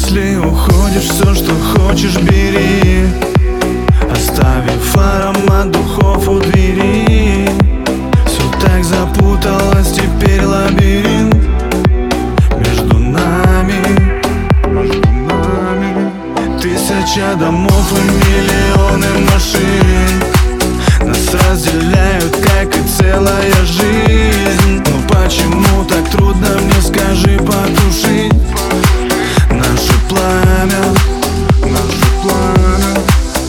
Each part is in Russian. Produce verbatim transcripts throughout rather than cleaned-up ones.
Если уходишь, все, что хочешь, бери, оставив аромат духов у двери. Все так запуталось, теперь лабиринт между нами, между нами. Тысяча домов и миллионы машин нас разделяют, как и целая жизнь. Но почему так трудно, мне скажи, потушить наше пламя, наше пламя.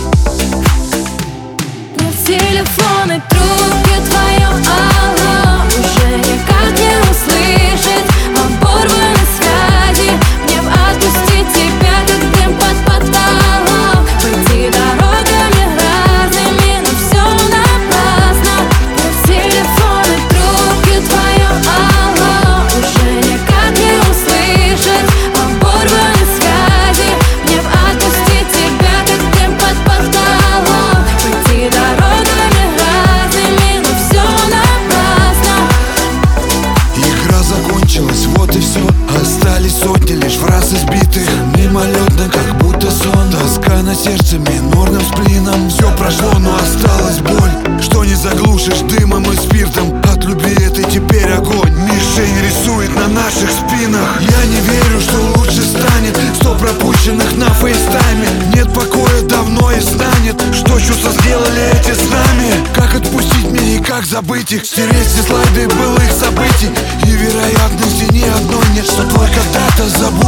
В телефонной трубке твое алло уже никак не услышать. Оборваны связи, мне б отпустить тебя, как дым под потолок. Пойти дорогами разными, но все напрасно. В телефонной трубке твое алло уже никак не услышать. Оборваны связи, мне б отпустить тебя, как дым под потолок. Пойти дорогами разными, но все напрасно. Игра закончилась, вот и все. Остались сотни лишь фраз избитых, мимолетно, как будто сон. Тоска на сердце минорным сплином. Все прошло, но осталась боль, что не заглушишь дымом и спиртом. От любви этой теперь огонь мишень рисует на наших спинах. Я не верю, что лучше станет. Сто пропущенных на фейстайме. Нет покоя давно и станет. Что чувства сделали эти с нами? Как отпустить мне и как забыть их? Стереть все слайды былых событий. И вероятности ни одной нет, что твой когда-то забудет.